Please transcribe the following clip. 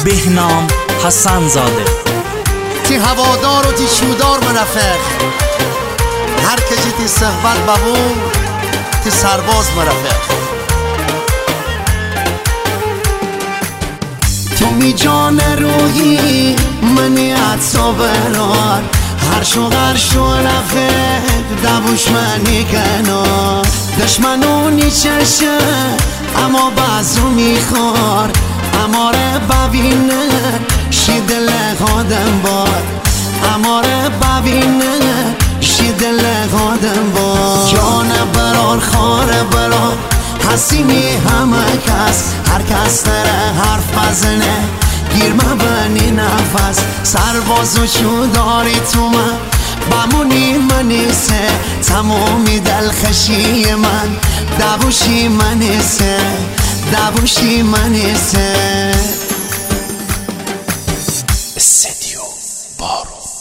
بهنام حسن زاده. تی هوادار و تی شودار مرفق، هر کجی تی صحبت ببون تی سرباز مرفق. تو می جان روحی منی عطا برار، هر شو رفق دبوش منی کنار. دشمنونی چشه اما بعضو میخوار، اماره ببینه شی دل خودم بار، اماره ببینه شی دل خودم بار. جان برار خار برار حسیمی همه کس، هر کس تره حرف بزنه گیر مبنی نفس. سربازو چو داری تو من بمونی منیسه، تمومی دلخشی من دبوشی منیسه، دبوشی منیسه. استدیو بارو.